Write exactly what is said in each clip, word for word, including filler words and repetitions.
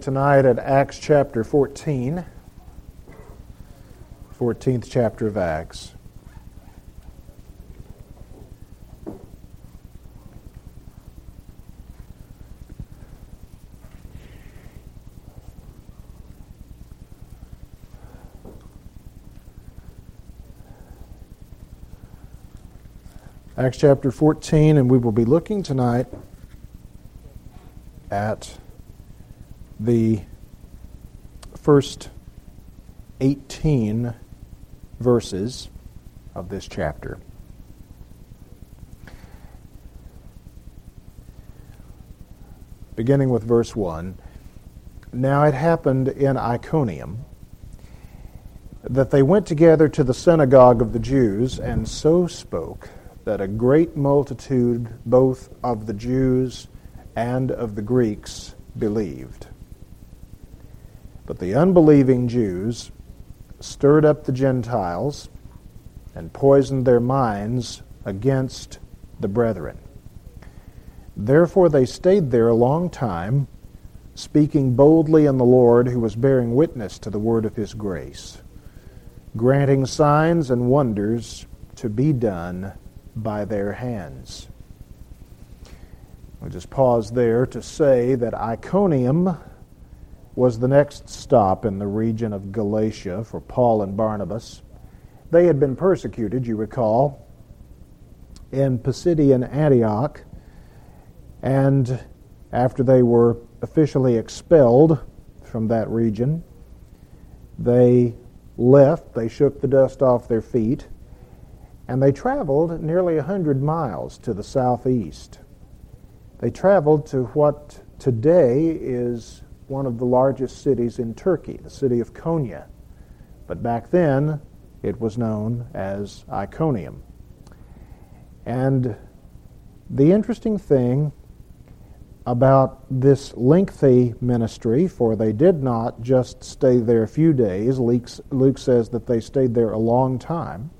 tonight at Acts chapter fourteen, fourteenth chapter of Acts. Acts chapter fourteen, and we will be looking tonight at the first eighteen verses of this chapter. Beginning with verse one. Now it happened in Iconium that they went together to the synagogue of the Jews, and so spoke that a great multitude both of the Jews and of the Greeks believed. But the unbelieving Jews stirred up the Gentiles and poisoned their minds against the brethren. Therefore they stayed there a long time, speaking boldly in the Lord, who was bearing witness to the word of his grace, granting signs and wonders to be done by their hands. We'll just pause there to say that Iconium was the next stop in the region of Galatia for Paul and Barnabas. They had been persecuted, you recall, in Pisidian Antioch, and after they were officially expelled from that region, they left, they shook the dust off their feet, and they traveled nearly a hundred miles to the southeast. They traveled to what today is one of the largest cities in Turkey, the city of Konya. But back then, it was known as Iconium. And the interesting thing about this lengthy ministry, for they did not just stay there a few days, Luke says that they stayed there a long time.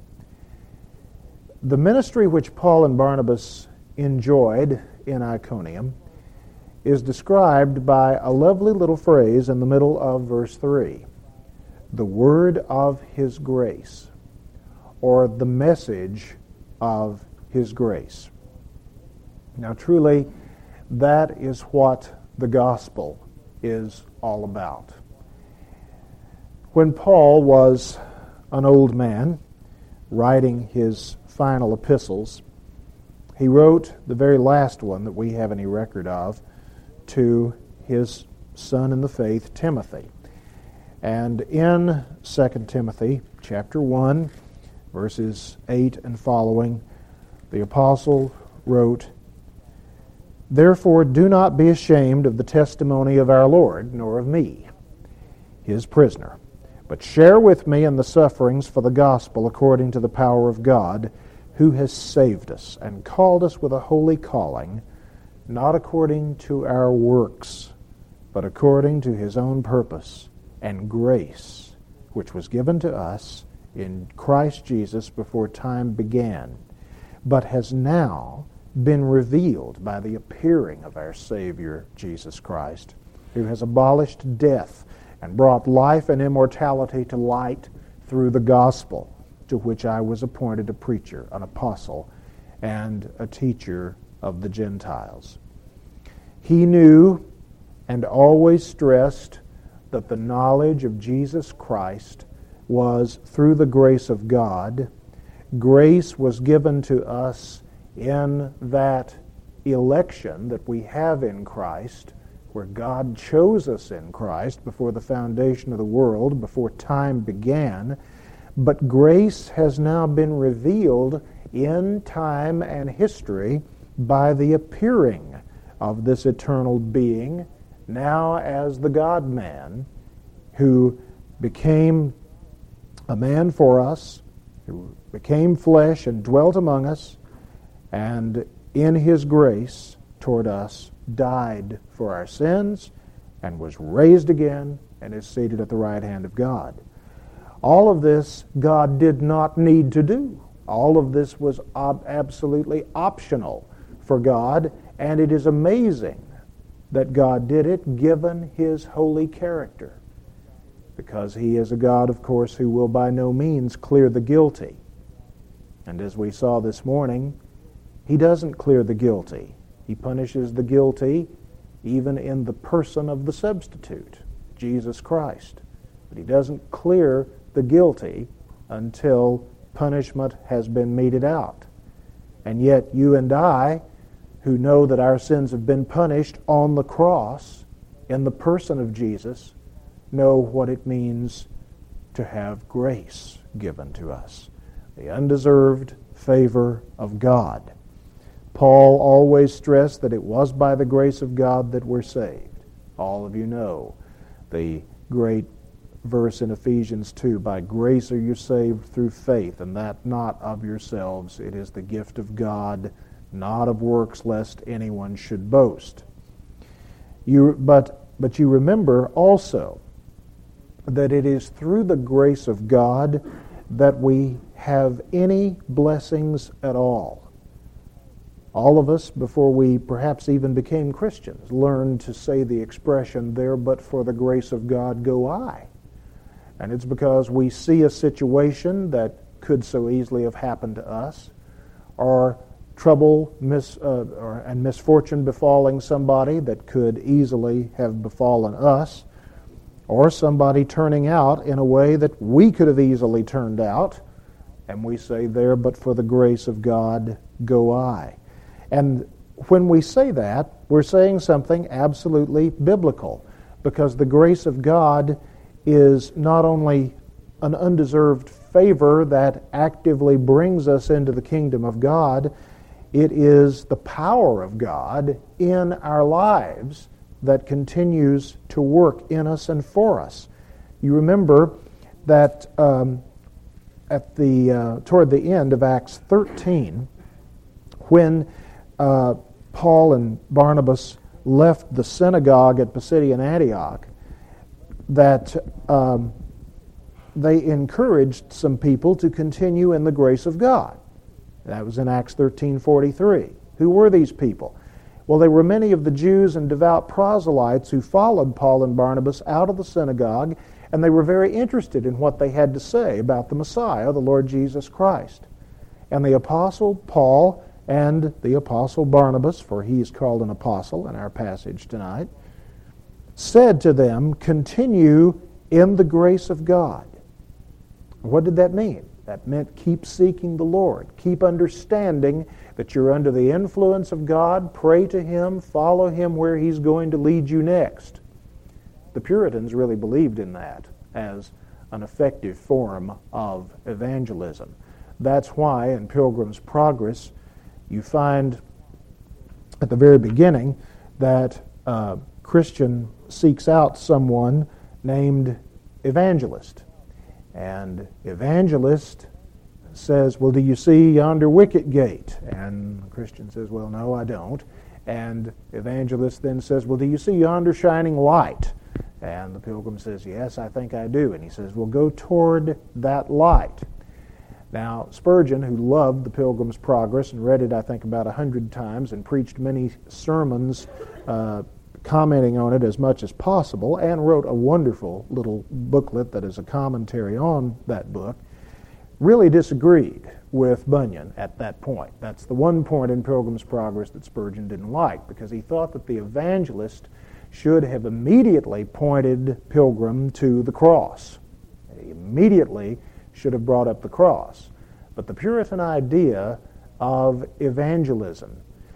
The ministry which Paul and Barnabas enjoyed in Iconium is described by a lovely little phrase in the middle of verse three. The word of his grace, or the message of his grace. Now truly, that is what the gospel is all about. When Paul was an old man, writing his final epistles, he wrote the very last one that we have any record of to his son in the faith, Timothy. And in Second Timothy chapter one, verses eight and following, the apostle wrote, Therefore do not be ashamed of the testimony of our Lord, nor of me, his prisoner, but share with me in the sufferings for the gospel according to the power of God, who has saved us and called us with a holy calling, not according to our works, but according to his own purpose and grace, which was given to us in Christ Jesus before time began, but has now been revealed by the appearing of our Savior, Jesus Christ, who has abolished death and brought life and immortality to light through the gospel, to which I was appointed a preacher, an apostle, and a teacher of the Gentiles. He knew and always stressed that the knowledge of Jesus Christ was through the grace of God. Grace was given to us in that election that we have in Christ, where God chose us in Christ before the foundation of the world, before time began. But grace has now been revealed in time and history by the appearing of this eternal being, now as the God-man, who became a man for us, who became flesh and dwelt among us, and in his grace toward us died for our sins, and was raised again, and is seated at the right hand of God. All of this God did not need to do. All of this was ob- absolutely optional for God, and it is amazing that God did it, given His holy character. Because He is a God, of course, who will by no means clear the guilty. And as we saw this morning, He doesn't clear the guilty. He punishes the guilty even in the person of the substitute, Jesus Christ. But He doesn't clear the guilty until punishment has been meted out. And yet you and I, who know that our sins have been punished on the cross in the person of Jesus, know what it means to have grace given to us, the undeserved favor of God. Paul always stressed that it was by the grace of God that we're saved. All of you know the great verse in Ephesians two, by grace are you saved through faith, and that not of yourselves. It is the gift of God, not of works, lest anyone should boast. You, but, but you remember also that it is through the grace of God that we have any blessings at all. All of us, before we perhaps even became Christians, learned to say the expression, there but for the grace of God go I. And it's because we see a situation that could so easily have happened to us, or trouble mis, uh, or, and misfortune befalling somebody that could easily have befallen us, or somebody turning out in a way that we could have easily turned out, and we say, there but for the grace of God go I. And when we say that, we're saying something absolutely biblical, because the grace of God is not only an undeserved favor that actively brings us into the kingdom of God, it is the power of God in our lives that continues to work in us and for us. You remember that um, at the uh, toward the end of Acts thirteen, when uh, Paul and Barnabas left the synagogue at Pisidian Antioch, that um, they encouraged some people to continue in the grace of God. That was in Acts thirteen forty-three. Who were these people? Well, they were many of the Jews and devout proselytes who followed Paul and Barnabas out of the synagogue, and they were very interested in what they had to say about the Messiah, the Lord Jesus Christ. And the Apostle Paul and the Apostle Barnabas, for he is called an apostle in our passage tonight, said to them, continue in the grace of God. What did that mean? That meant keep seeking the Lord. Keep understanding that you're under the influence of God. Pray to Him. Follow Him where He's going to lead you next. The Puritans really believed in that as an effective form of evangelism. That's why in Pilgrim's Progress you find at the very beginning that uh, Christian seeks out someone named evangelist. And evangelist says, well, do you see yonder wicket gate? And the Christian says, well, no, I don't. And evangelist then says, well, do you see yonder shining light? And the pilgrim says, yes, I think I do. And he says, well, go toward that light. Now, Spurgeon, who loved the Pilgrim's Progress and read it, I think, about a hundred times and preached many sermons uh, commenting on it as much as possible, and wrote a wonderful little booklet that is a commentary on that book, really disagreed with Bunyan at that point. That's the one point in Pilgrim's Progress that Spurgeon didn't like, because he thought that the evangelist should have immediately pointed Pilgrim to the cross. He immediately should have brought up the cross. But the Puritan idea of evangelism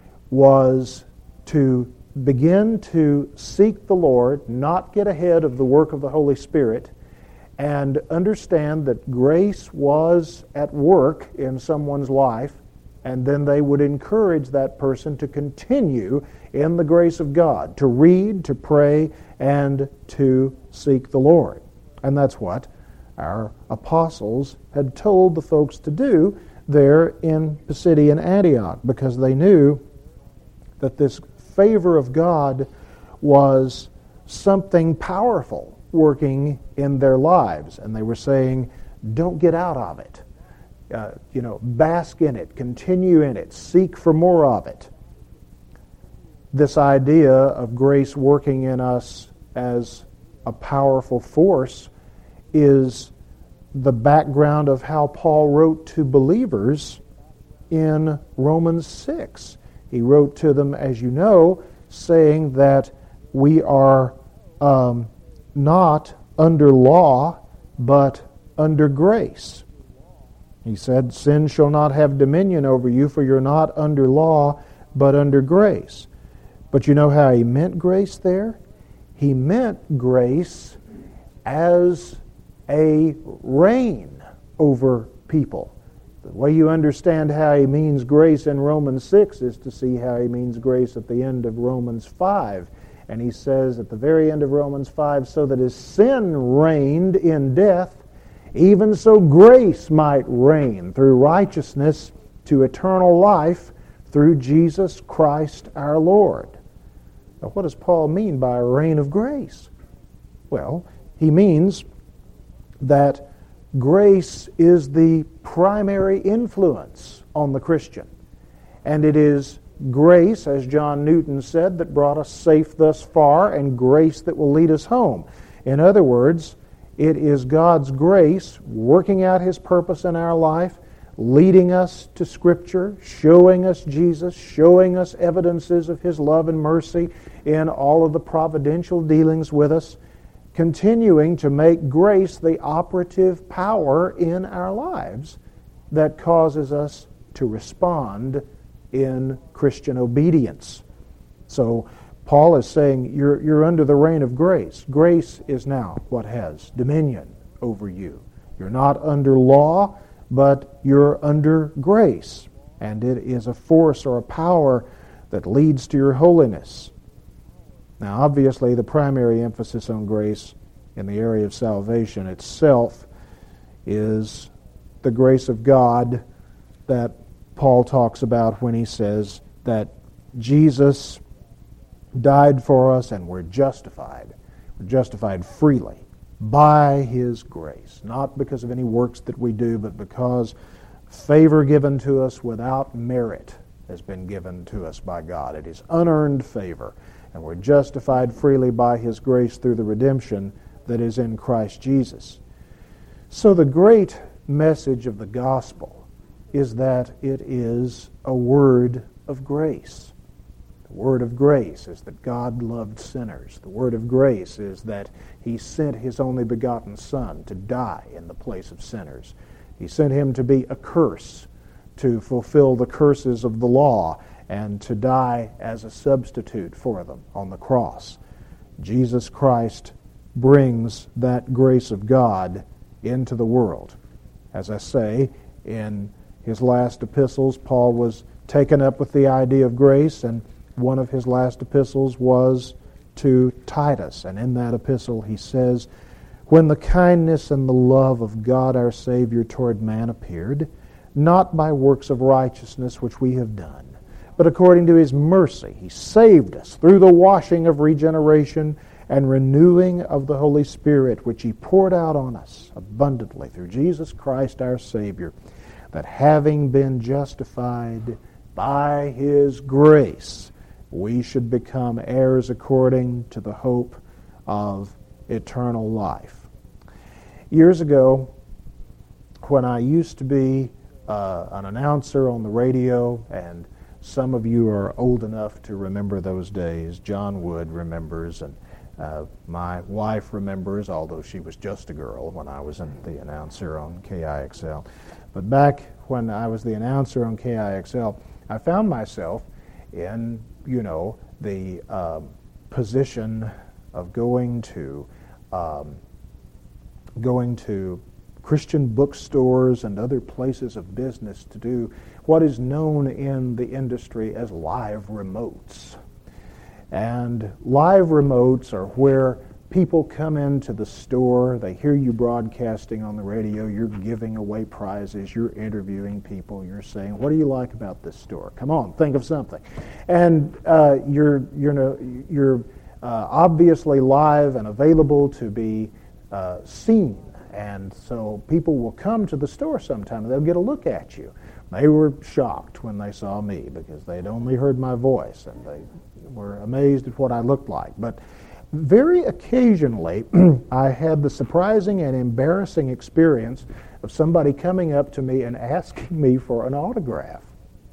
was to begin to seek the Lord, not get ahead of the work of the Holy Spirit, and understand that grace was at work in someone's life, and then they would encourage that person to continue in the grace of God, to read, to pray, and to seek the Lord. And that's what our apostles had told the folks to do there in Pisidian Antioch, because they knew that this favor of God was something powerful working in their lives. And they were saying, don't get out of it. Uh, you know, bask in it, continue in it, seek for more of it. this idea of grace working in us as a powerful force is the background of how Paul wrote to believers in Romans six. He wrote to them, as you know, saying that we are um, not under law, but under grace. He said, sin shall not have dominion over you, for you're not under law, but under grace. But you know how he meant grace there? He meant grace as a reign over people. The way you understand how he means grace in Romans six is to see how he means grace at the end of Romans five. And he says at the very end of Romans five, so that as sin reigned in death, even so grace might reign through righteousness to eternal life through Jesus Christ our Lord. Now, what does Paul mean by a reign of grace? Well, he means that grace is the primary influence on the Christian. And it is grace, as John Newton said, that brought us safe thus far, and grace that will lead us home. In other words, it is God's grace working out His purpose in our life, leading us to Scripture, showing us Jesus, showing us evidences of His love and mercy in all of the providential dealings with us, continuing to make grace the operative power in our lives that causes us to respond in Christian obedience. So Paul is saying you're, you're under the reign of grace. Grace is now what has dominion over you. You're not under law, but you're under grace. And it is a force or a power that leads to your holiness. Now, obviously, the primary emphasis on grace in the area of salvation itself is the grace of God that Paul talks about when he says that Jesus died for us and we're justified. We're justified freely by His grace, not because of any works that we do, but because favor given to us without merit has been given to us by God. It is unearned favor, and we're justified freely by His grace through the redemption that is in Christ Jesus. So the great message of the gospel is that it is a word of grace. The word of grace is that God loved sinners. The word of grace is that He sent His only begotten Son to die in the place of sinners. He sent Him to be a curse, to fulfill the curses of the law, and to die as a substitute for them on the cross. Jesus Christ brings that grace of God into the world. As I say, in his last epistles, Paul was taken up with the idea of grace, and one of his last epistles was to Titus. And in that epistle he says, when the kindness and the love of God our Savior toward man appeared, not by works of righteousness which we have done, but according to His mercy He saved us through the washing of regeneration and renewing of the Holy Spirit, which He poured out on us abundantly through Jesus Christ our Savior, that having been justified by His grace, we should become heirs according to the hope of eternal life. Years ago, when I used to be uh, an announcer on the radio, and some of you are old enough to remember those days, John Wood remembers, and Uh, my wife remembers, although she was just a girl when I was in the announcer on K I X L. But back when I was the announcer on K I X L, I found myself in, you know, the um, position of going to um, going to Christian bookstores and other places of business to do what is known in the industry as live remotes. And live remotes are where people come into the store, they hear you broadcasting on the radio, you're giving away prizes, you're interviewing people, you're saying, what do you like about this store? Come on, think of something. And uh, you're, you're, you're uh, obviously live and available to be uh, seen. And so people will come to the store sometime and they'll get a look at you. They were shocked when they saw me because they'd only heard my voice, and they were amazed at what I looked like. But very occasionally, I had the surprising and embarrassing experience of somebody coming up to me and asking me for an autograph.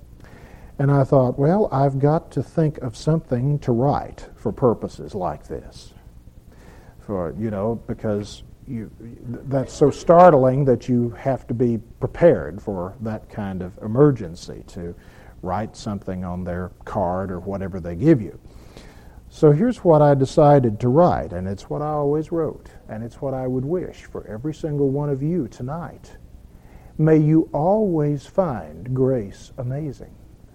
And I thought, well, I've got to think of something to write for purposes like this. For, you know, because you, that's so startling that you have to be prepared for that kind of emergency to write something on their card or whatever they give you. So here's what I decided to write, and it's what I always wrote, and it's what I would wish for every single one of you tonight. May you always find grace amazing.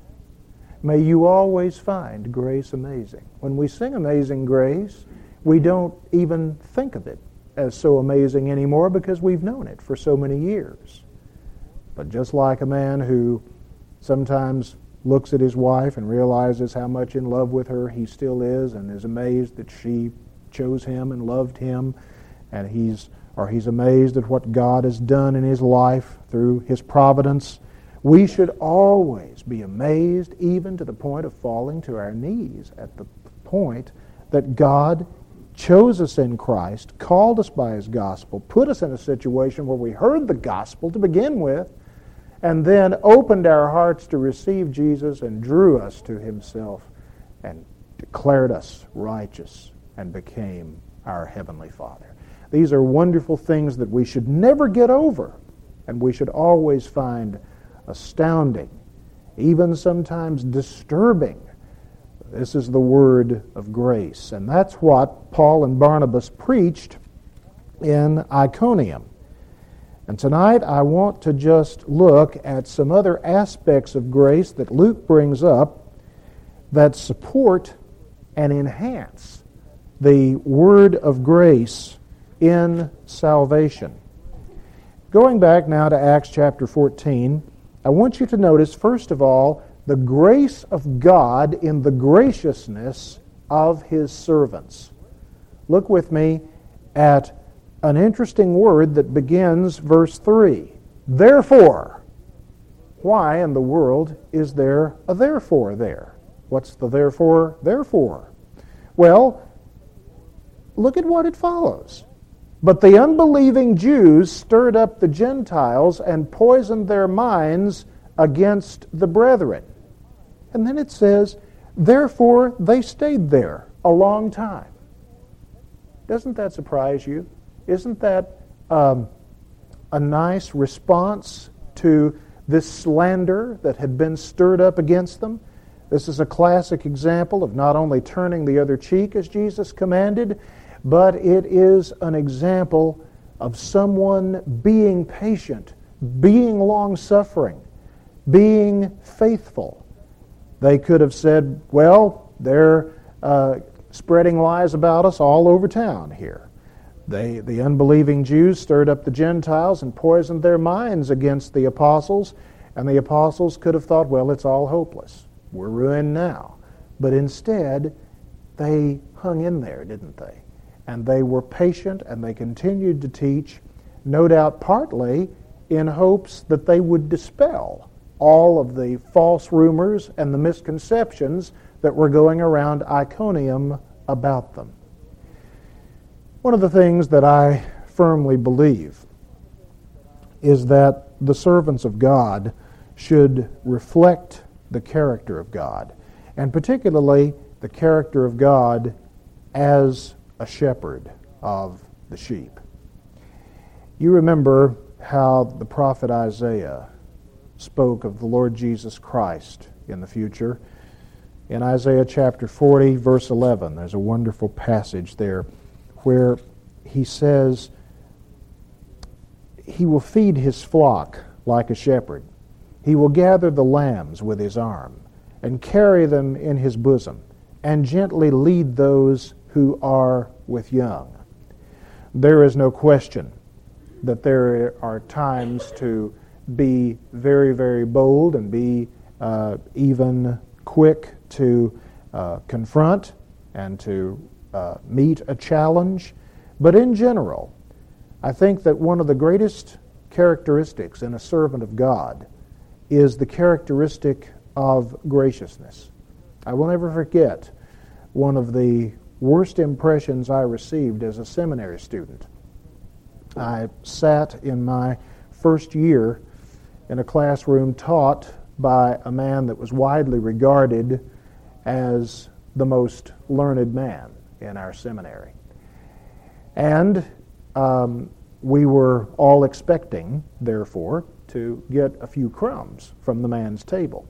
May you always find grace amazing. When we sing Amazing Grace, we don't even think of it as so amazing anymore because we've known it for so many years. But just like a man who sometimes looks at his wife and realizes how much in love with her he still is and is amazed that she chose him and loved him, and he's or he's amazed at what God has done in his life through his providence, we should always be amazed, even to the point of falling to our knees at the point that God chose us in Christ, called us by his gospel, put us in a situation where we heard the gospel to begin with, and then opened our hearts to receive Jesus and drew us to himself and declared us righteous and became our Heavenly Father. These are wonderful things that we should never get over, and we should always find astounding, even sometimes disturbing. This is the word of grace, and that's what Paul and Barnabas preached in Iconium. And tonight I want to just look at some other aspects of grace that Luke brings up that support and enhance the word of grace in salvation. Going back now to Acts chapter fourteen, I want you to notice, first of all, the grace of God in the graciousness of his servants. Look with me at an interesting word that begins verse three. Therefore. Why in the world is there a therefore there? What's the therefore, therefore? Well, look at what it follows. But the unbelieving Jews stirred up the Gentiles and poisoned their minds against the brethren. And then it says, therefore they stayed there a long time. Doesn't that surprise you? Isn't that um, a nice response to this slander that had been stirred up against them? This is a classic example of not only turning the other cheek as Jesus commanded, but it is an example of someone being patient, being long-suffering, being faithful. They could have said, well, they're uh, spreading lies about us all over town here. They, the unbelieving Jews stirred up the Gentiles and poisoned their minds against the apostles, and the apostles could have thought, well, it's all hopeless. We're ruined now. But instead, they hung in there, didn't they? And they were patient, and they continued to teach, no doubt partly in hopes that they would dispel all of the false rumors and the misconceptions that were going around Iconium about them. One of the things that I firmly believe is that the servants of God should reflect the character of God, and particularly the character of God as a shepherd of the sheep. You remember how the prophet Isaiah spoke of the Lord Jesus Christ in the future. In Isaiah chapter forty, verse eleven, there's a wonderful passage there where he says, he will feed his flock like a shepherd. He will gather the lambs with his arm and carry them in his bosom and gently lead those who are with young. There is no question that there are times to be very, very bold and be uh, even quick to uh, confront and to uh, meet a challenge. But in general, I think that one of the greatest characteristics in a servant of God is the characteristic of graciousness. I will never forget one of the worst impressions I received as a seminary student. I sat in my first year in a classroom taught by a man that was widely regarded as the most learned man in our seminary. And um, we were all expecting, therefore, to get a few crumbs from the man's table.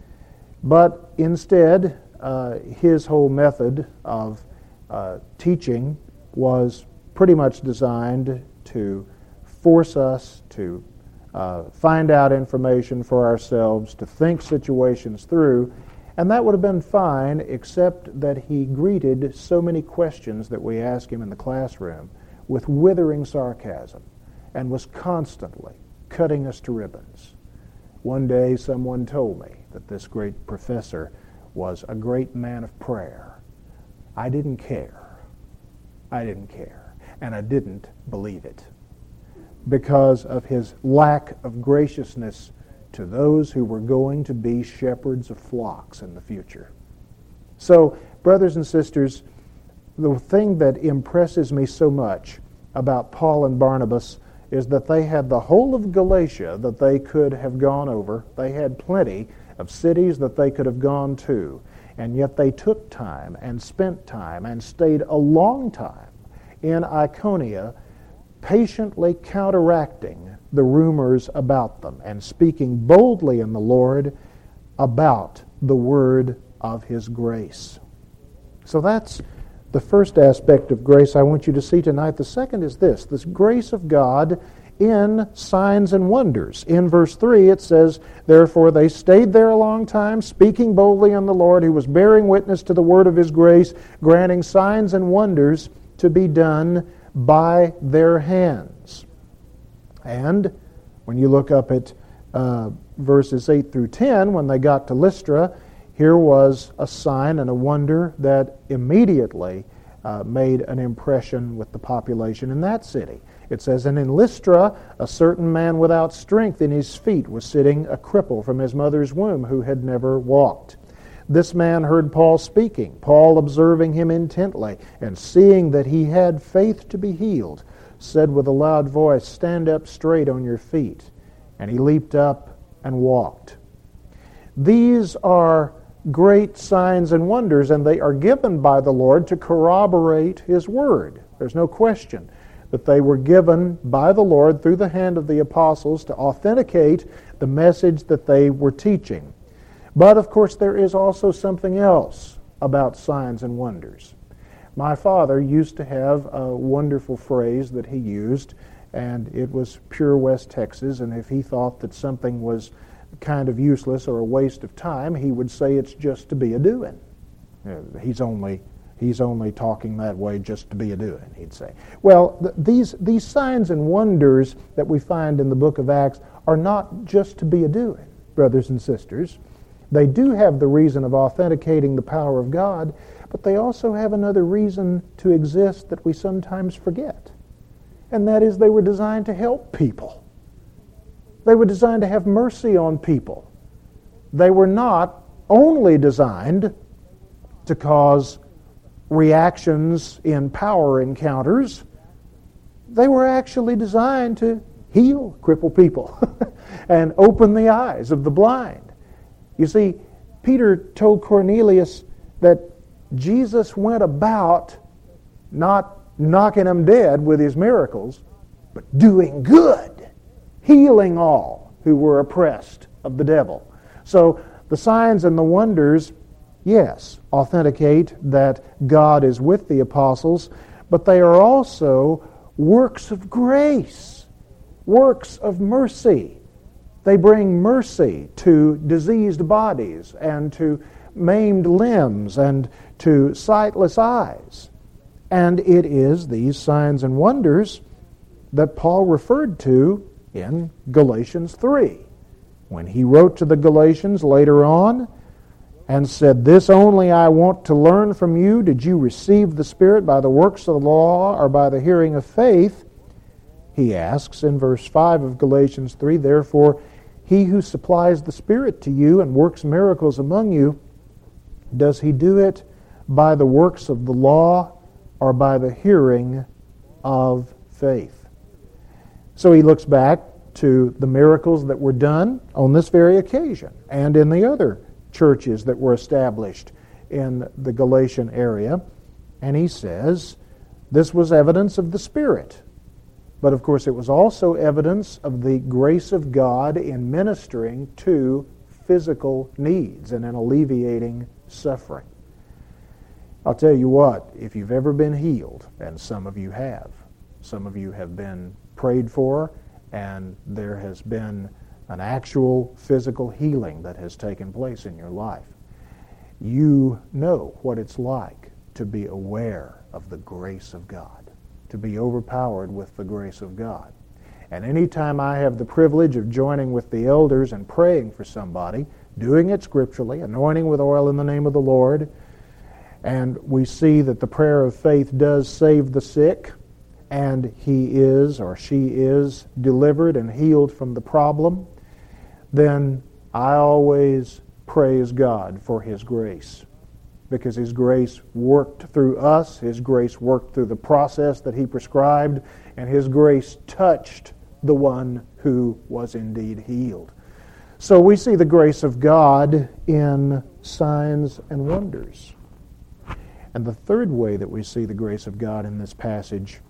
But instead, uh, his whole method of uh, teaching was pretty much designed to force us to uh, find out information for ourselves, to think situations through, and that would have been fine, except that he greeted so many questions that we asked him in the classroom with withering sarcasm and was constantly cutting us to ribbons. One day someone told me that this great professor was a great man of prayer. I didn't care. I didn't care. And I didn't believe it because of his lack of graciousness to those who were going to be shepherds of flocks in the future. So, brothers and sisters, the thing that impresses me so much about Paul and Barnabas is that they had the whole of Galatia that they could have gone over. They had plenty of cities that they could have gone to, and yet they took time and spent time and stayed a long time in Iconia, patiently counteracting the rumors about them and speaking boldly in the Lord about the word of His grace. So that's the first aspect of grace I want you to see tonight. The second is this, this grace of God in signs and wonders. In verse three it says, "Therefore they stayed there a long time, speaking boldly in the Lord, who was bearing witness to the word of His grace, granting signs and wonders to be done by their hands." And when you look up at uh, verses eight through ten, when they got to Lystra, here was a sign and a wonder that immediately uh, made an impression with the population in that city. It says, "And in Lystra, a certain man without strength in his feet was sitting, a cripple from his mother's womb, who had never walked. This man heard Paul speaking, Paul observing him intently, and seeing that he had faith to be healed, said with a loud voice, 'Stand up straight on your feet.' And he leaped up and walked." These are great signs and wonders, and they are given by the Lord to corroborate His word. There's no question that they were given by the Lord through the hand of the apostles to authenticate the message that they were teaching. But, of course, there is also something else about signs and wonders. My father used to have a wonderful phrase that he used, and it was pure West Texas, and if he thought that something was kind of useless or a waste of time, he would say it's just to be a doing. He's only he's only talking that way just to be a doing, he'd say. Well, th- these these signs and wonders that we find in the book of Acts are not just to be a doing, brothers and sisters. They do have the reason of authenticating the power of God, but they also have another reason to exist that we sometimes forget. And that is they were designed to help people. They were designed to have mercy on people. They were not only designed to cause reactions in power encounters. They were actually designed to heal crippled people and open the eyes of the blind. You see, Peter told Cornelius that Jesus went about not knocking them dead with His miracles, but doing good, healing all who were oppressed of the devil. So the signs and the wonders, yes, authenticate that God is with the apostles, but they are also works of grace, works of mercy. They bring mercy to diseased bodies and to maimed limbs and to sightless eyes. And it is these signs and wonders that Paul referred to in Galatians three, when he wrote to the Galatians later on and said, "This only I want to learn from you. Did you receive the Spirit by the works of the law or by the hearing of faith?" He asks in verse five of Galatians three, "Therefore, He who supplies the Spirit to you and works miracles among you, does He do it by the works of the law or by the hearing of faith. So he looks back to the miracles that were done on this very occasion and in the other churches that were established in the Galatian area, and he says this was evidence of the Spirit. But of course it was also evidence of the grace of God in ministering to physical needs and in alleviating suffering. I'll tell you what, if you've ever been healed, and some of you have, some of you have been prayed for, and there has been an actual physical healing that has taken place in your life, you know what it's like to be aware of the grace of God, to be overpowered with the grace of God. And anytime I have the privilege of joining with the elders and praying for somebody, doing it scripturally, anointing with oil in the name of the Lord, and we see that the prayer of faith does save the sick, and he is or she is delivered and healed from the problem, then I always praise God for His grace. Because His grace worked through us, His grace worked through the process that He prescribed, and His grace touched the one who was indeed healed. So we see the grace of God in signs and wonders. And the third way that we see the grace of God in this passage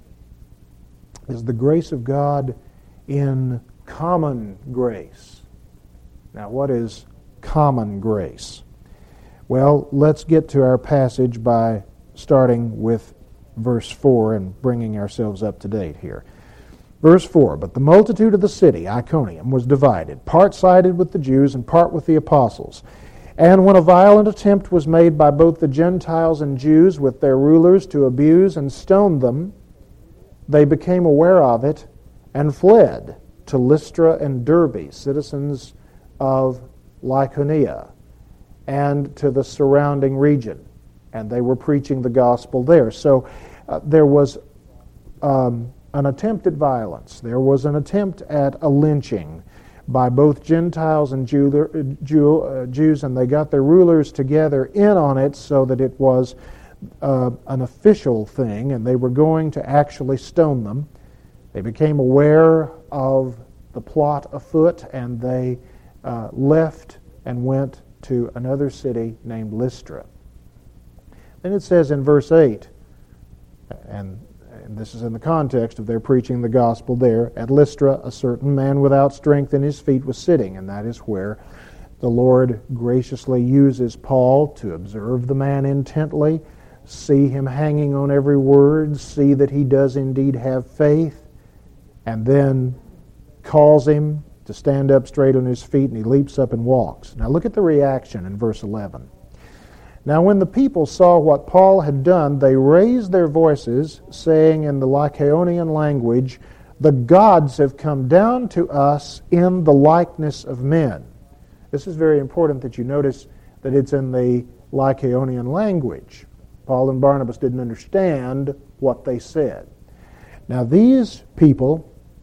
is the grace of God in common grace. Now, what is common grace? Well, let's get to our passage by starting with verse four and bringing ourselves up to date here. Verse four, "But the multitude of the city, Iconium, was divided, part sided with the Jews and part with the apostles. And when a violent attempt was made by both the Gentiles and Jews with their rulers to abuse and stone them, they became aware of it and fled to Lystra and Derbe, citizens of Lycaonia, and to the surrounding region. And they were preaching the gospel there." So uh, there was um, an attempt at violence. There was an attempt at a lynching by both Gentiles and Jew, Jew, uh, Jews, and they got their rulers together in on it so that it was uh, an official thing, and they were going to actually stone them. They became aware of the plot afoot, and they uh, left and went to another city named Lystra. Then it says in verse eight, and and this is in the context of their preaching the gospel there, "At Lystra a certain man without strength in his feet was sitting," and that is where the Lord graciously uses Paul to observe the man intently, see him hanging on every word, see that he does indeed have faith, and then calls him to stand up straight on his feet, and he leaps up and walks. Now look at the reaction in verse eleven. "Now when the people saw what Paul had done, they raised their voices, saying in the Lycaonian language, 'The gods have come down to us in the likeness of men.'" This is very important that you notice that it's in the Lycaonian language. Paul and Barnabas didn't understand what they said. Now these people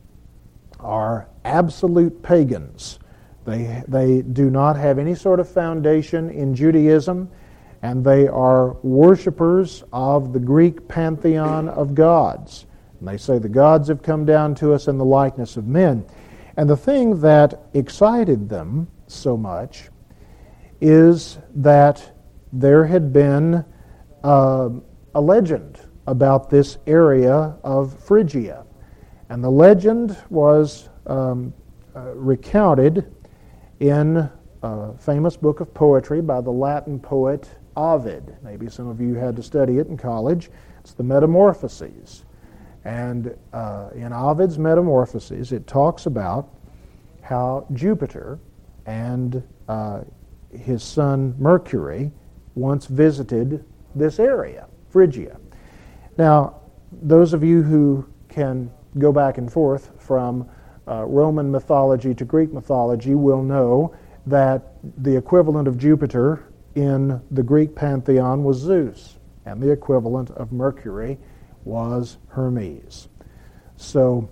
are absolute pagans. They, they do not have any sort of foundation in Judaism, and they are worshipers of the Greek pantheon of gods. And they say the gods have come down to us in the likeness of men. And the thing that excited them so much is that there had been uh, a legend about this area of Phrygia. And the legend was um, uh, recounted in a famous book of poetry by the Latin poet Ovid. Maybe some of you had to study it in college. It's the Metamorphoses. And uh, in Ovid's Metamorphoses, it talks about how Jupiter and uh, his son Mercury once visited this area, Phrygia. Now, those of you who can go back and forth from uh, Roman mythology to Greek mythology will know that the equivalent of Jupiter in the Greek pantheon was Zeus, and the equivalent of Mercury was Hermes. So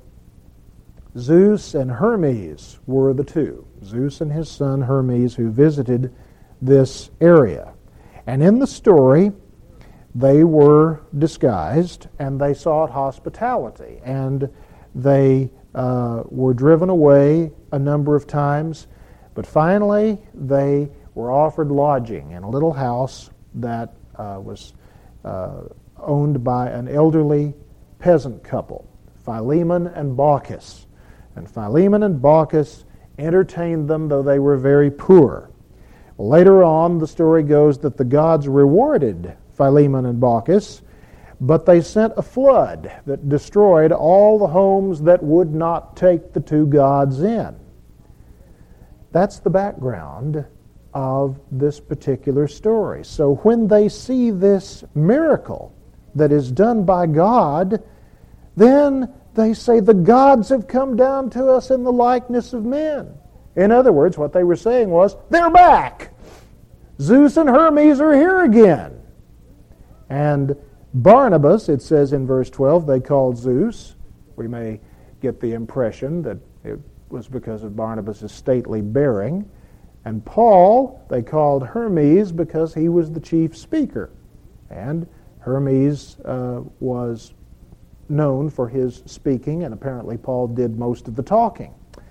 Zeus and Hermes were the two, Zeus and his son Hermes, who visited this area. And in the story, they were disguised, and they sought hospitality, and they uh, were driven away a number of times, but finally they were offered lodging in a little house that uh, was uh, owned by an elderly peasant couple, Philemon and Baucis. And Philemon and Baucis entertained them, though they were very poor. Later on, the story goes that the gods rewarded Philemon and Baucis, but they sent a flood that destroyed all the homes that would not take the two gods in. That's the background of this particular story. So when they see this miracle that is done by God, then they say, the gods have come down to us in the likeness of men. In other words, what they were saying was, they're back. Zeus and Hermes are here again. And Barnabas, it says in verse twelve, they called Zeus. We may get the impression that it was because of Barnabas' stately bearing. And Paul, they called Hermes because he was the chief speaker. And Hermes uh, was known for his speaking, and apparently Paul did most of the talking.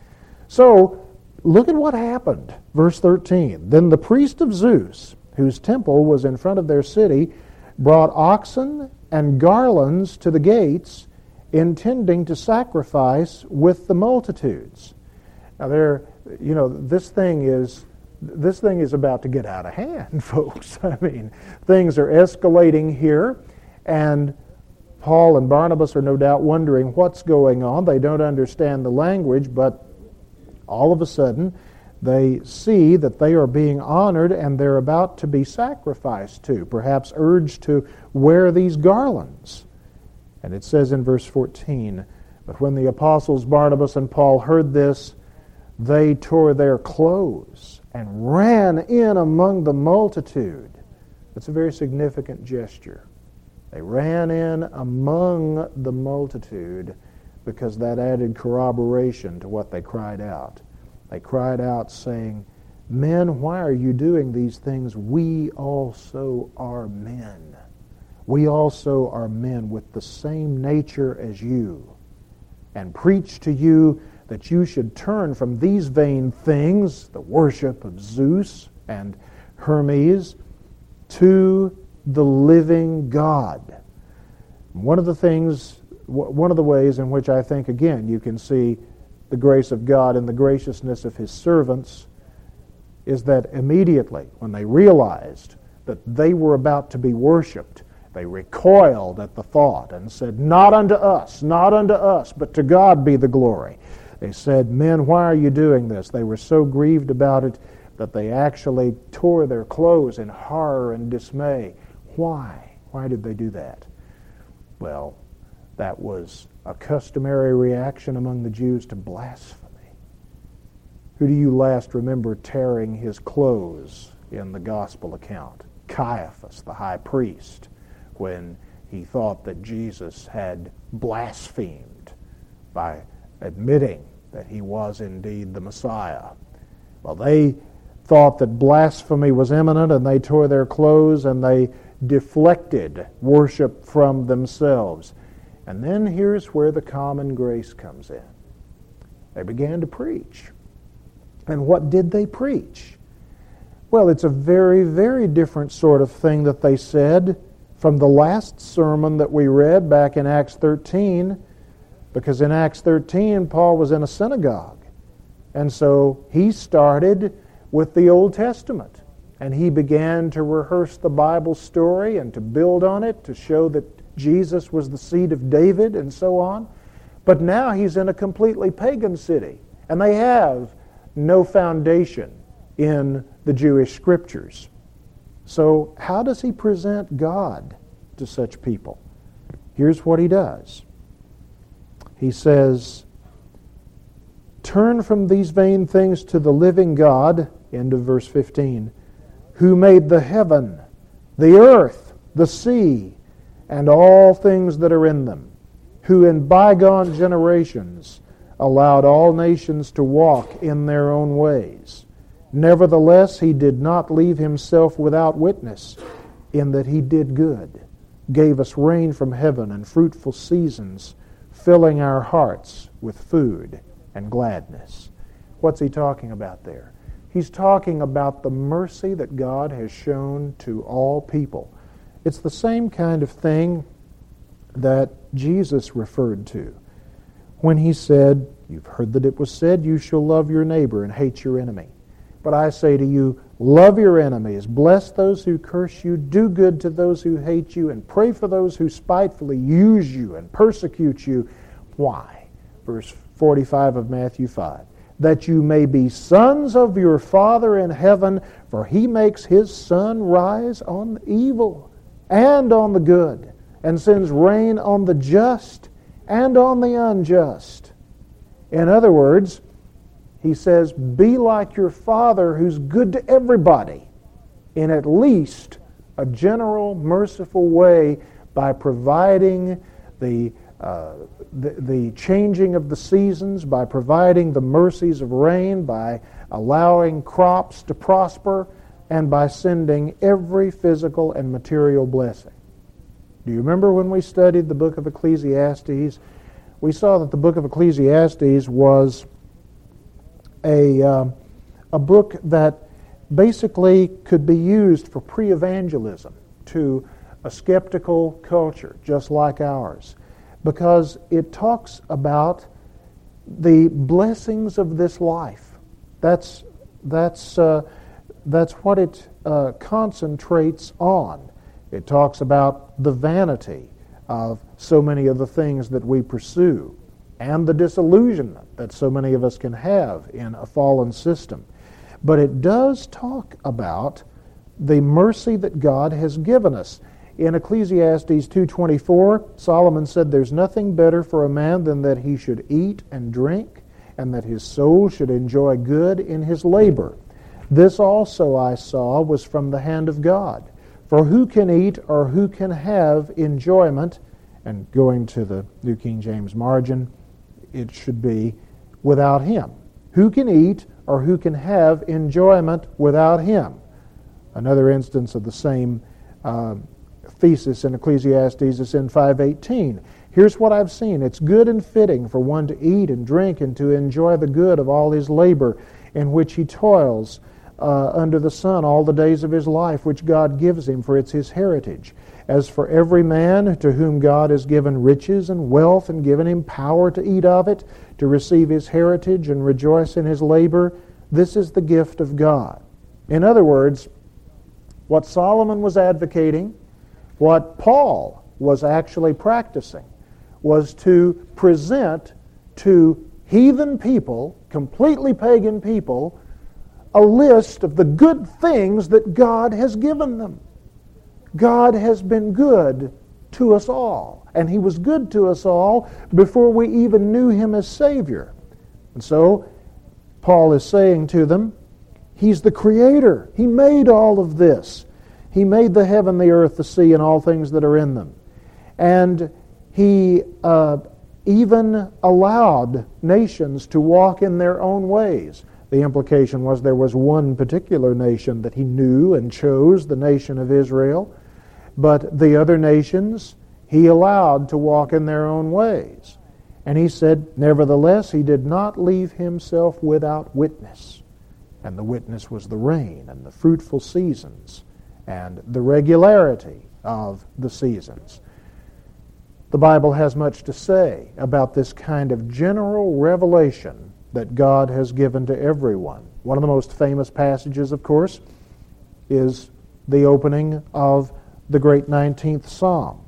So, look at what happened. Verse thirteen. Then the priest of Zeus, whose temple was in front of their city, brought oxen and garlands to the gates, intending to sacrifice with the multitudes. Now, there, you know, this thing is this thing is about to get out of hand, folks. I mean, things are escalating here, and Paul and Barnabas are no doubt wondering what's going on. They don't understand the language, but all of a sudden they see that they are being honored and they're about to be sacrificed to, perhaps urged to wear these garlands. And it says in verse fourteen, but when the apostles Barnabas and Paul heard this, they tore their clothes and ran in among the multitude. That's a very significant gesture. They ran in among the multitude because that added corroboration to what they cried out. They cried out saying, men, why are you doing these things? We also are men. We also are men with the same nature as you, and preach to you that you should turn from these vain things, the worship of Zeus and Hermes, to the living God. One of the things, one of the ways in which I think, again, you can see the grace of God and the graciousness of His servants is that immediately when they realized that they were about to be worshipped, they recoiled at the thought and said, not unto us, not unto us, but to God be the glory. They said, men, why are you doing this? They were so grieved about it that they actually tore their clothes in horror and dismay. Why? Why did they do that? Well, that was a customary reaction among the Jews to blasphemy. Who do you last remember tearing his clothes in the gospel account? Caiaphas, the high priest, when he thought that Jesus had blasphemed by admitting that he was indeed the Messiah. Well, they thought that blasphemy was imminent, and they tore their clothes and they deflected worship from themselves. And then here's where the common grace comes in. They began to preach. And what did they preach? Well, it's a very, very different sort of thing that they said from the last sermon that we read back in Acts thirteen, because in Acts thirteen, Paul was in a synagogue. And so he started with the Old Testament. And he began to rehearse the Bible story and to build on it, to show that Jesus was the seed of David and so on. But now he's in a completely pagan city, and they have no foundation in the Jewish Scriptures. So how does he present God to such people? Here's what he does. He says, turn from these vain things to the living God, end of verse fifteen, who made the heaven, the earth, the sea, and all things that are in them, who in bygone generations allowed all nations to walk in their own ways. Nevertheless, he did not leave himself without witness, in that he did good, gave us rain from heaven and fruitful seasons, filling our hearts with food and gladness. What's he talking about there? He's talking about the mercy that God has shown to all people. It's the same kind of thing that Jesus referred to when he said, you've heard that it was said, you shall love your neighbor and hate your enemy. But I say to you, love your enemies, bless those who curse you, do good to those who hate you, and pray for those who spitefully use you and persecute you. Why? Verse forty-five of Matthew five. That you may be sons of your Father in heaven, for he makes his sun rise on the evil and on the good, and sends rain on the just and on the unjust. In other words, he says, be like your Father who's good to everybody in at least a general, merciful way by providing the, uh, the, the changing of the seasons, by providing the mercies of rain, by allowing crops to prosper, and by sending every physical and material blessing. Do you remember when we studied the book of Ecclesiastes? We saw that the book of Ecclesiastes was a, uh, a book that basically could be used for pre-evangelism to a skeptical culture just like ours, because it talks about the blessings of this life. That's, that's, uh, that's what it uh, concentrates on. It talks about the vanity of so many of the things that we pursue and the disillusionment that so many of us can have in a fallen system. But it does talk about the mercy that God has given us. In Ecclesiastes two twenty-four, Solomon said, there's nothing better for a man than that he should eat and drink, and that his soul should enjoy good in his labor. This also I saw was from the hand of God. For who can eat or who can have enjoyment? And going to the New King James margin, it should be without him. Who can eat or who can have enjoyment without him? Another instance of the same uh, thesis in Ecclesiastes is in five eighteen. Here's what I've seen. It's good and fitting for one to eat and drink and to enjoy the good of all his labor in which he toils uh, under the sun all the days of his life, which God gives him, for it's his heritage. As for every man to whom God has given riches and wealth and given him power to eat of it, to receive his heritage and rejoice in his labor, this is the gift of God. In other words, what Solomon was advocating, what Paul was actually practicing, was to present to heathen people, completely pagan people, a list of the good things that God has given them. God has been good to us all, and he was good to us all before we even knew him as Savior. And so, Paul is saying to them, he's the Creator. He made all of this. He made the heaven, the earth, the sea, and all things that are in them. And he uh, even allowed nations to walk in their own ways. The implication was there was one particular nation that he knew and chose, the nation of Israel. But the other nations he allowed to walk in their own ways. And he said, nevertheless, he did not leave himself without witness. And the witness was the rain and the fruitful seasons and the regularity of the seasons. The Bible has much to say about this kind of general revelation that God has given to everyone. One of the most famous passages, of course, is the opening of the great nineteenth Psalm.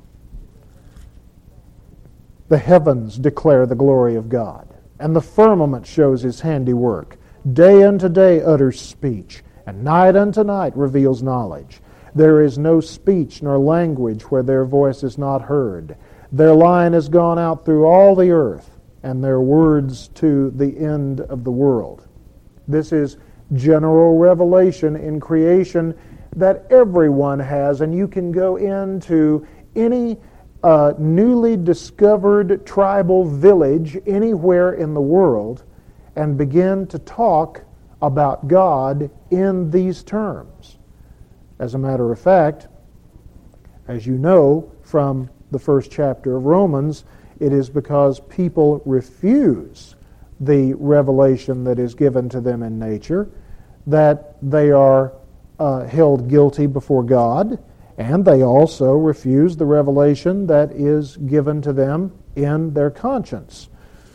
The heavens declare the glory of God, and the firmament shows his handiwork. Day unto day utters speech, and night unto night reveals knowledge. There is no speech nor language where their voice is not heard. Their line has gone out through all the earth, and their words to the end of the world. This is general revelation in creation that everyone has, and you can go into any uh, newly discovered tribal village anywhere in the world and begin to talk about God in these terms. As a matter of fact, as you know, from the first chapter of Romans, it is because people refuse the revelation that is given to them in nature, that they are uh, held guilty before God, and they also refuse the revelation that is given to them in their conscience.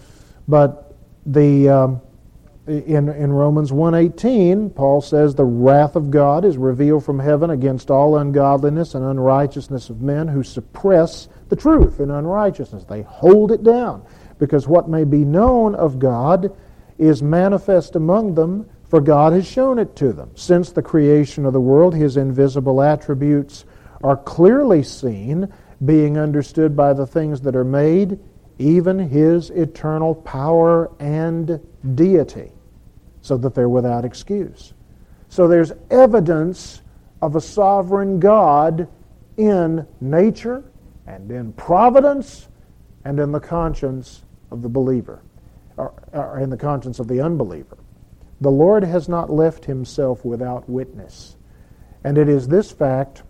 But the um, in, in Romans one eighteen, Paul says, the wrath of God is revealed from heaven against all ungodliness and unrighteousness of men who suppress the truth in unrighteousness. They hold it down, because what may be known of God is manifest among them, for God has shown it to them. Since the creation of the world, His invisible attributes are clearly seen, being understood by the things that are made, even His eternal power and deity, so that they're without excuse. So there's evidence of a sovereign God in nature and in providence and in the conscience of the believer, or, or in the conscience of the unbeliever. The Lord has not left Himself without witness. And it is this fact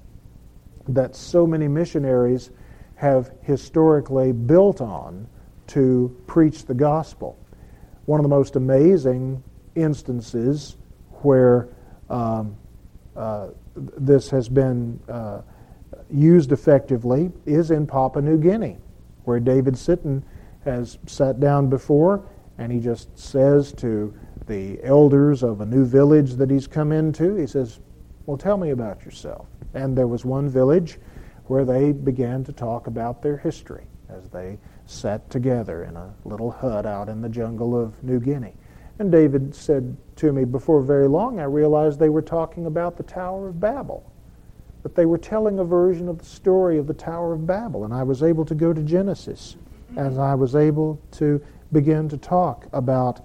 that so many missionaries have historically built on to preach the gospel. One of the most amazing instances where um, uh, this has been uh, used effectively is in Papua New Guinea, where David Sitton has sat down before, and he just says to the elders of a new village that he's come into, he says, well, tell me about yourself. And there was one village where they began to talk about their history as they sat together in a little hut out in the jungle of New Guinea. And David said to me, before very long, I realized they were talking about the Tower of Babel, that they were telling a version of the story of the Tower of Babel. And I was able to go to Genesis, as I was able to begin to talk about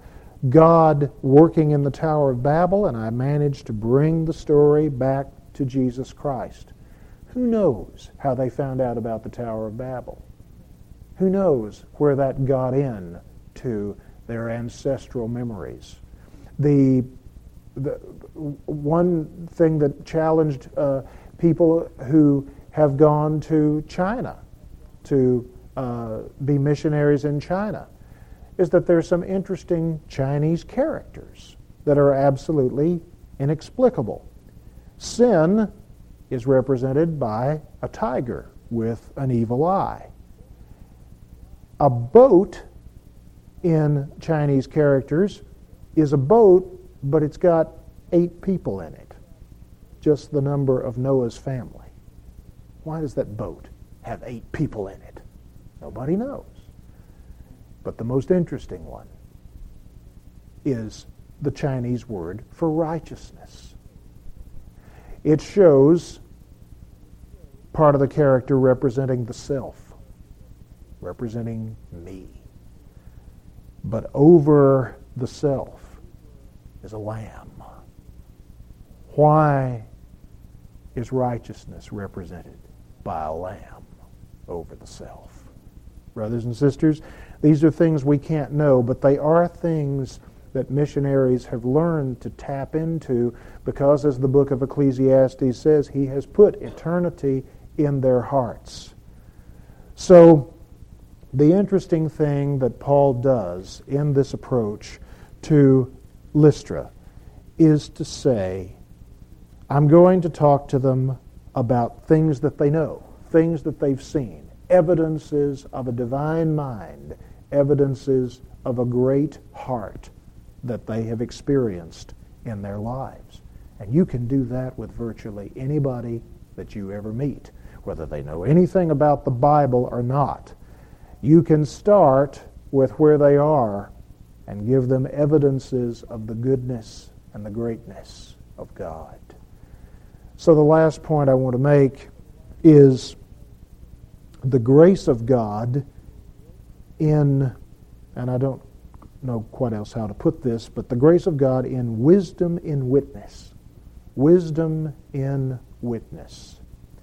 God working in the Tower of Babel, and I managed to bring the story back to Jesus Christ. Who knows how they found out about the Tower of Babel? Who knows where that got in to their ancestral memories? The, the one thing that challenged uh, people who have gone to China to uh, be missionaries in China is that there's some interesting Chinese characters that are absolutely inexplicable. Sin is represented by a tiger with an evil eye. A boat in Chinese characters is a boat, but it's got eight people in it, just the number of Noah's family. Why does that boat have eight people in it? Nobody knows. But the most interesting one is the Chinese word for righteousness. It shows part of the character representing the self, representing me. But over the self is a lamb. Why is righteousness represented by a lamb over the self? Brothers and sisters, these are things we can't know, but they are things that missionaries have learned to tap into because, as the book of Ecclesiastes says, He has put eternity in their hearts. So, the interesting thing that Paul does in this approach to Lystra is to say, I'm going to talk to them about things that they know, things that they've seen, evidences of a divine mind, evidences of a great heart that they have experienced in their lives. And you can do that with virtually anybody that you ever meet, whether they know anything about the Bible or not. You can start with where they are and give them evidences of the goodness and the greatness of God. So the last point I want to make is the grace of God in, and I don't know quite else how to put this, but the grace of God in wisdom in witness. Wisdom in witness.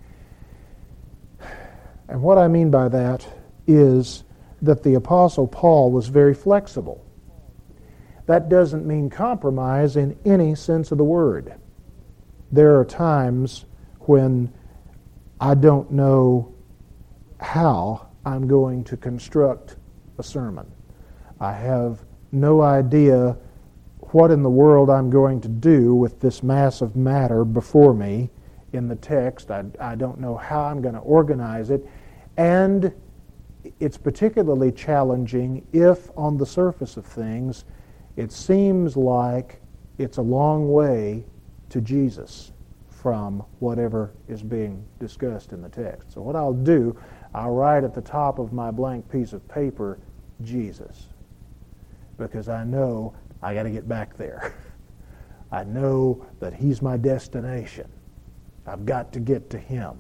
And what I mean by that is that the Apostle Paul was very flexible. That doesn't mean compromise in any sense of the word. There are times when I don't know how I'm going to construct a sermon. I have no idea what in the world I'm going to do with this mass of matter before me in the text. I, I don't know how I'm going to organize it. And it's particularly challenging if, on the surface of things, it seems like it's a long way to Jesus from whatever is being discussed in the text. So what I'll do, I'll write at the top of my blank piece of paper, Jesus, because I know I got to get back there. I know that He's my destination. I've got to get to Him.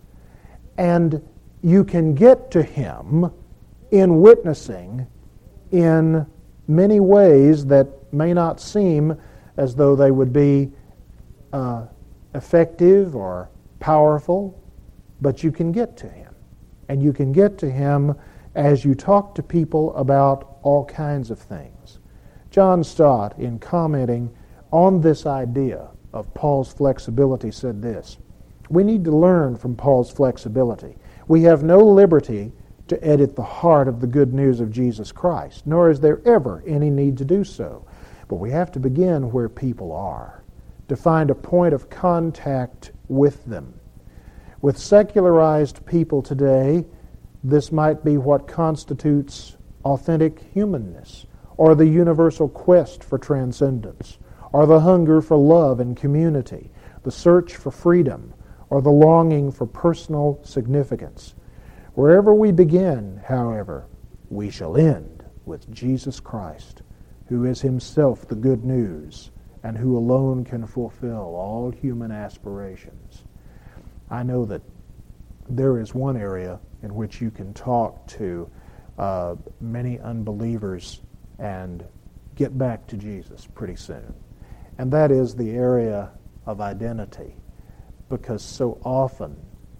And you can get to Him in witnessing in many ways that may not seem as though they would be uh, effective or powerful, but you can get to Him. And you can get to Him as you talk to people about all kinds of things. John Stott, in commenting on this idea of Paul's flexibility, said this: "We need to learn from Paul's flexibility. We have no liberty to edit the heart of the good news of Jesus Christ, nor is there ever any need to do so. But we have to begin where people are, to find a point of contact with them. With secularized people today, this might be what constitutes authentic humanness, or the universal quest for transcendence, or the hunger for love and community, the search for freedom, or the longing for personal significance. Wherever we begin, however, we shall end with Jesus Christ, who is Himself the good news, and who alone can fulfill all human aspirations." I know that there is one area in which you can talk to uh, many unbelievers and get back to Jesus pretty soon. And that is the area of identity. Because so often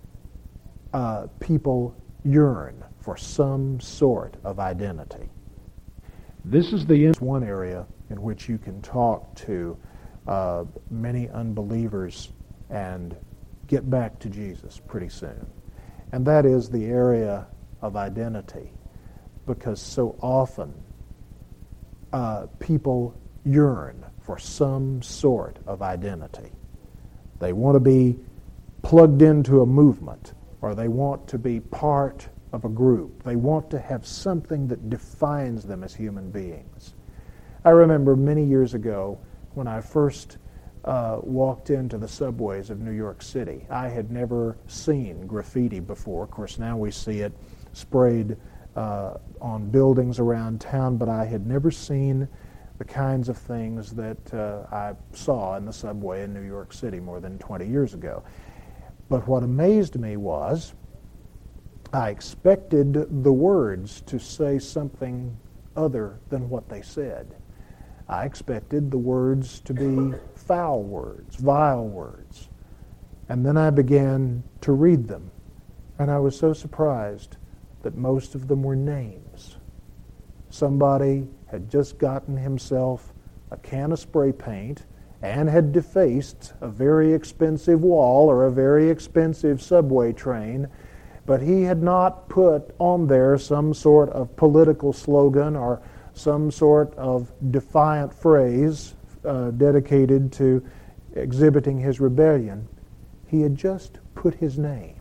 uh, people yearn for some sort of identity. This is the one area in which you can talk to uh, many unbelievers and get back to Jesus pretty soon. And that is the area of identity. Because so often Uh, people yearn for some sort of identity. They want to be plugged into a movement, or they want to be part of a group. They want to have something that defines them as human beings. I remember many years ago when I first uh, walked into the subways of New York City. I had never seen graffiti before. Of course, now we see it sprayed Uh, on buildings around town, but I had never seen the kinds of things that uh, I saw in the subway in New York City more than twenty years ago. But what amazed me was I expected the words to say something other than what they said. I expected the words to be foul words, vile words. And then I began to read them, and I was so surprised that most of them were names. Somebody had just gotten himself a can of spray paint and had defaced a very expensive wall or a very expensive subway train, but he had not put on there some sort of political slogan or some sort of defiant phrase uh, dedicated to exhibiting his rebellion. He had just put his name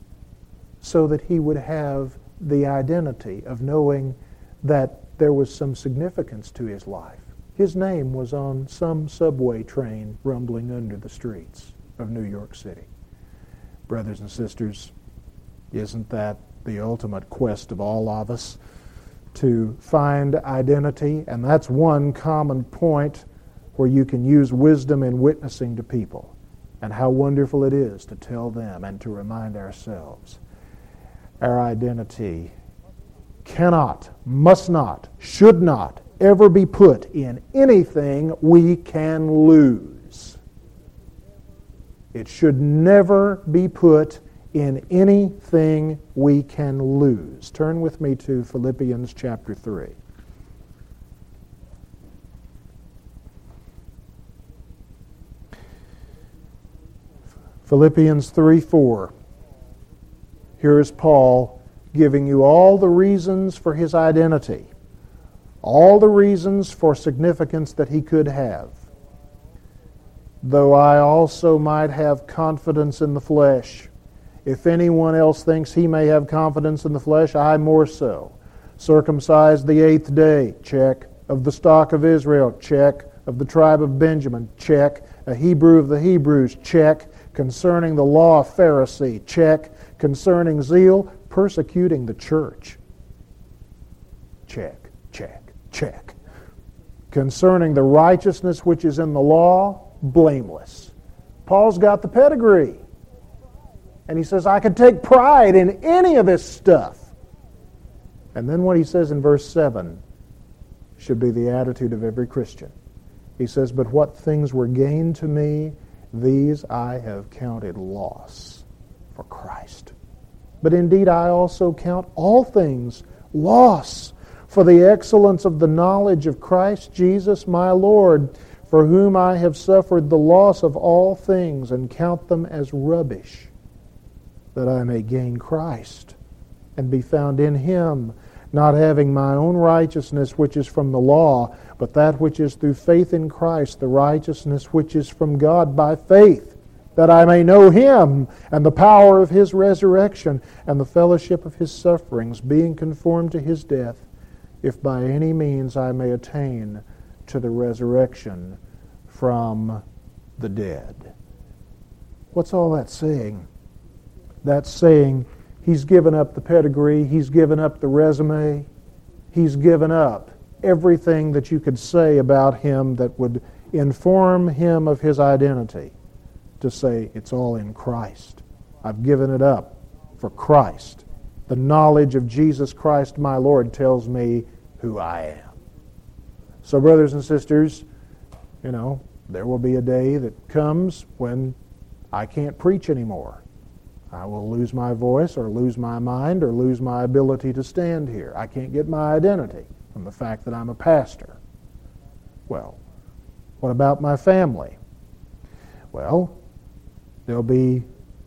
so that he would have the identity of knowing that there was some significance to his life. His name was on some subway train rumbling under the streets of New York City. Brothers and sisters, isn't that the ultimate quest of all of us? To find identity, and that's one common point where you can use wisdom in witnessing to people, and how wonderful it is to tell them and to remind ourselves. Our identity cannot, must not, should not ever be put in anything we can lose. It should never be put in anything we can lose. Turn with me to Philippians chapter three. Philippians three four. Here is Paul giving you all the reasons for his identity, all the reasons for significance that he could have. Though I also might have confidence in the flesh, if anyone else thinks he may have confidence in the flesh, I more so. Circumcised the eighth day, check. Of the stock of Israel, check. Of the tribe of Benjamin, check. A Hebrew of the Hebrews, check. Concerning the law of Pharisee, check. Concerning zeal, persecuting the church, check, check, check. Concerning the righteousness which is in the law, blameless. Paul's got the pedigree. And he says, I could take pride in any of this stuff. And then what he says in verse seven should be the attitude of every Christian. He says, but what things were gained to me, these I have counted loss for Christ. But indeed I also count all things loss for the excellence of the knowledge of Christ Jesus my Lord, for whom I have suffered the loss of all things, and count them as rubbish, that I may gain Christ, and be found in him, not having my own righteousness which is from the law, but that which is through faith in Christ, the righteousness which is from God by faith, that I may know him, and the power of his resurrection, and the fellowship of his sufferings, being conformed to his death, if by any means I may attain to the resurrection from the dead. What's all that saying? That's saying he's given up the pedigree, he's given up the resume, he's given up everything that you could say about him that would inform him of his identity, to say it's all in Christ. I've given it up for Christ. The knowledge of Jesus Christ my Lord tells me who I am. So brothers and sisters, you know, there will be a day that comes when I can't preach anymore. I will lose my voice or lose my mind or lose my ability to stand here. I can't get my identity from the fact that I'm a pastor. Well, what about my family? Well, there'll be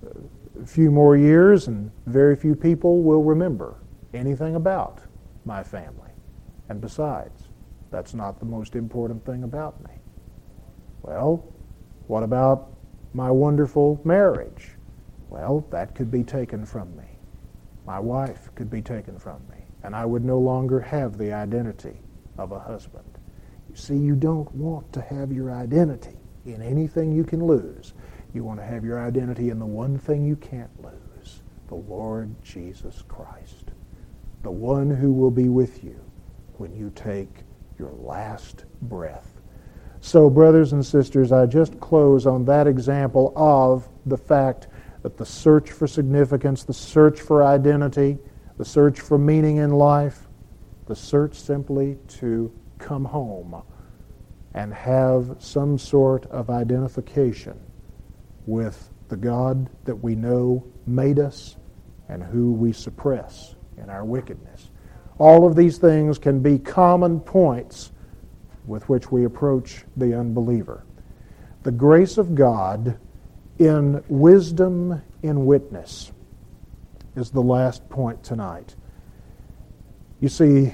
a few more years and very few people will remember anything about my family. And besides, that's not the most important thing about me. Well, what about my wonderful marriage? Well, that could be taken from me. My wife could be taken from me, and I would no longer have the identity of a husband. You see, you don't want to have your identity in anything you can lose. You want to have your identity in the one thing you can't lose, the Lord Jesus Christ, the one who will be with you when you take your last breath. So, brothers and sisters, I just close on that example of the fact that the search for significance, the search for identity, the search for meaning in life, the search simply to come home and have some sort of identification with the God that we know made us and who we suppress in our wickedness. All of these things can be common points with which we approach the unbeliever. The grace of God in wisdom in witness is the last point tonight. You see,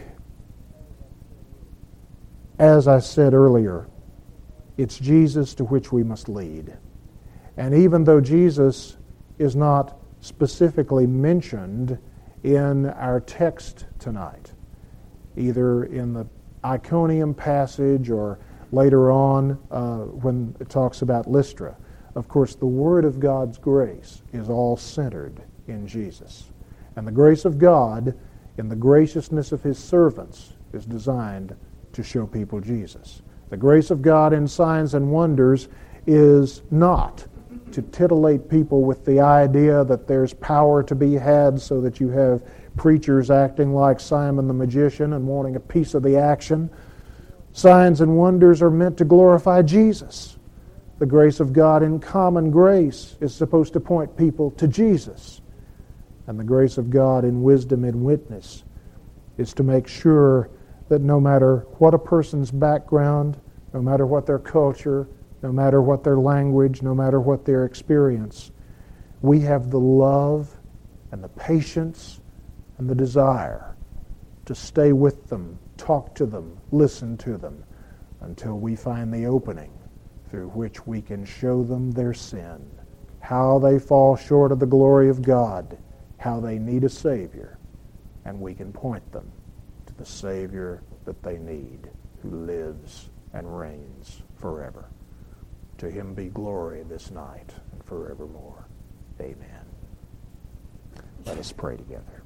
as I said earlier, it's Jesus to which we must lead. And even though Jesus is not specifically mentioned in our text tonight, either in the Iconium passage or later on uh, when it talks about Lystra, of course, the Word of God's grace is all centered in Jesus. And the grace of God, in the graciousness of His servants, is designed to show people Jesus. The grace of God in signs and wonders is not to titillate people with the idea that there's power to be had so that you have preachers acting like Simon the magician and wanting a piece of the action. Signs and wonders are meant to glorify Jesus. The grace of God in common grace is supposed to point people to Jesus. And the grace of God in wisdom and witness is to make sure that no matter what a person's background, no matter what their culture, no matter what their language, no matter what their experience, we have the love and the patience and the desire to stay with them, talk to them, listen to them, until we find the opening through which we can show them their sin, how they fall short of the glory of God, how they need a Savior, and we can point them to the Savior that they need, who lives and reigns forever. To him be glory this night and forevermore. Amen. Let us pray together.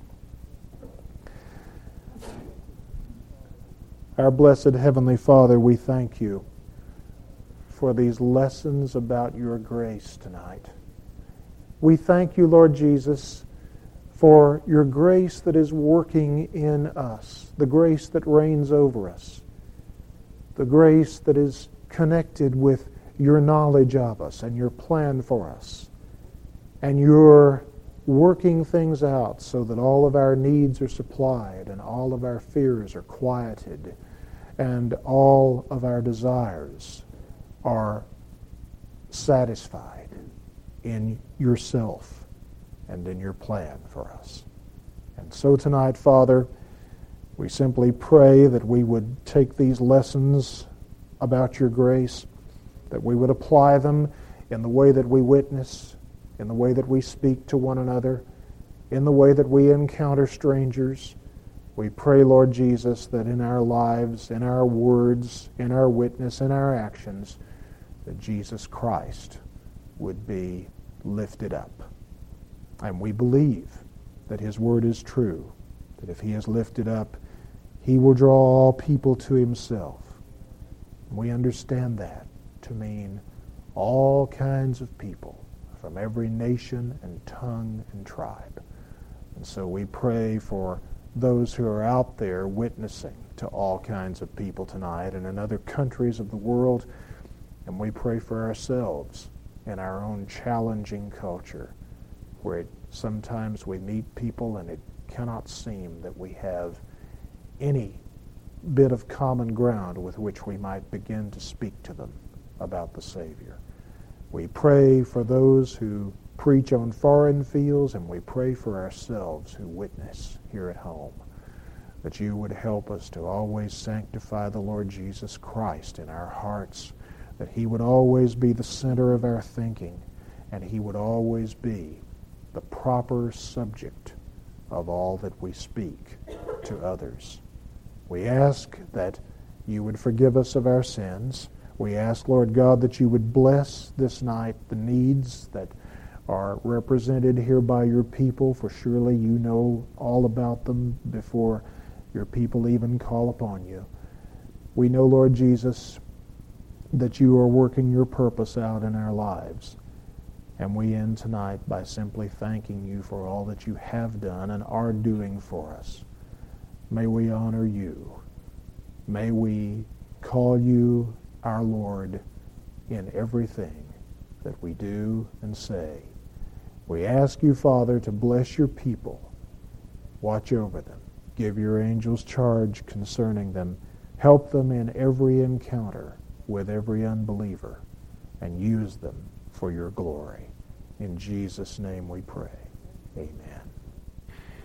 Our blessed Heavenly Father, we thank you for these lessons about your grace tonight. We thank you, Lord Jesus, for your grace that is working in us, the grace that reigns over us, the grace that is connected with your knowledge of us and your plan for us, and your working things out so that all of our needs are supplied and all of our fears are quieted and all of our desires are satisfied in yourself and in your plan for us. And so tonight, Father, we simply pray that we would take these lessons about your grace, that we would apply them in the way that we witness, in the way that we speak to one another, in the way that we encounter strangers. We pray, Lord Jesus, that in our lives, in our words, in our witness, in our actions, that Jesus Christ would be lifted up. And we believe that his word is true, that if he is lifted up, he will draw all people to himself. We understand that to mean all kinds of people from every nation and tongue and tribe. And so we pray for those who are out there witnessing to all kinds of people tonight and in other countries of the world. And we pray for ourselves in our own challenging culture, where it, sometimes we meet people and it cannot seem that we have any bit of common ground with which we might begin to speak to them about the Savior. We pray for those who preach on foreign fields, and we pray for ourselves who witness here at home, that you would help us to always sanctify the Lord Jesus Christ in our hearts, that he would always be the center of our thinking, and he would always be the proper subject of all that we speak to others. We ask that you would forgive us of our sins. We ask, Lord God, that you would bless this night the needs that are represented here by your people, for surely you know all about them before your people even call upon you. We know, Lord Jesus, that you are working your purpose out in our lives. And we end tonight by simply thanking you for all that you have done and are doing for us. May we honor you. May we call you our Lord in everything that we do and say. We ask you, Father, to bless your people. Watch over them. Give your angels charge concerning them. Help them in every encounter with every unbeliever, and use them for your glory. In Jesus' name we pray. Amen.